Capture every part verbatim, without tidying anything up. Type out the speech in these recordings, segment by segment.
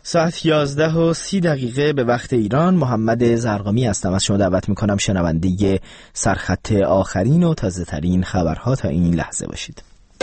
ساعت یازده و سی دقیقه به وقت ایران. محمد زرقامی هستم. از شما دعوت میکنم شنونده سرخط آخرین و تازه ترین خبرها تا این لحظه باشید.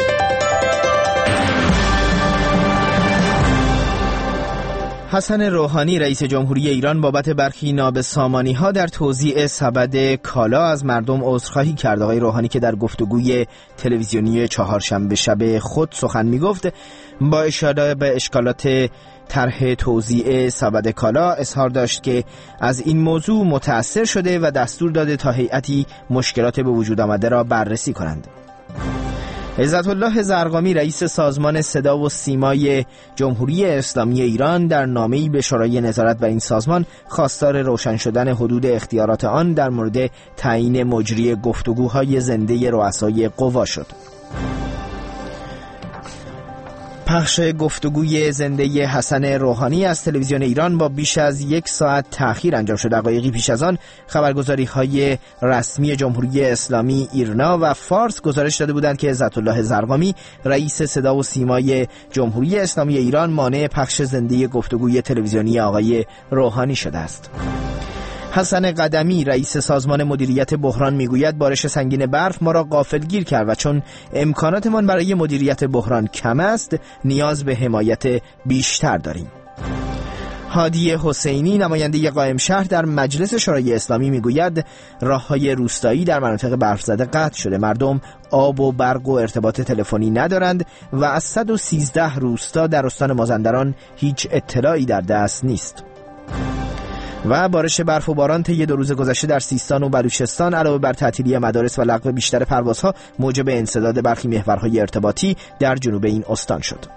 حسن روحانی رئیس جمهوری ایران بابت برخی نابسامانی‌ها در توزیع سبد کالا از مردم عذرخواهی کرد. آقای روحانی که در گفتگوی تلویزیونی چهارشنبه شب خود سخن می‌گفت، با اشاره به اشکالات طرح توزیع سبد کالا اظهار داشت که از این موضوع متأثر شده و دستور داده تا هیئتی مشکلات به وجود آمده را بررسی کنند. عزت الله زرقامی رئیس سازمان صدا و سیمای جمهوری اسلامی ایران در نامه‌ای به شورای نظارت بر این سازمان خواستار روشن شدن حدود اختیارات آن در مورد تعیین مجری گفتگوهای زنده رؤسای قوا شد. پخش گفتگوی زنده حسن روحانی از تلویزیون ایران با بیش از یک ساعت تأخیر انجام شد. دقایقی پیش از آن خبرگزاری‌های رسمی جمهوری اسلامی ایرنا و فارس گزارش داده بودند که عزت الله زرقامی رئیس صدا و سیمای جمهوری اسلامی ایران مانع پخش زنده گفتگوی تلویزیونی آقای روحانی شده است. حسن قدمی رئیس سازمان مدیریت بحران میگوید بارش سنگین برف ما را غافلگیر کرد و چون امکاناتمان برای مدیریت بحران کم است نیاز به حمایت بیشتر داریم. هادی حسینی نماینده قائم شهر در مجلس شورای اسلامی میگوید راههای روستایی در مناطق برف زده قطع شده، مردم آب و برق و ارتباط تلفنی ندارند و از صد و سیزده روستا در استان مازندران هیچ اطلاعی در دست نیست. و بارش برف و باران طی دو روز گذشته در سیستان و بلوچستان علاوه بر تعطیلی مدارس و لغو بیشتر پروازها موجب انسداد برخی محورهای ارتباطی در جنوب این استان شد.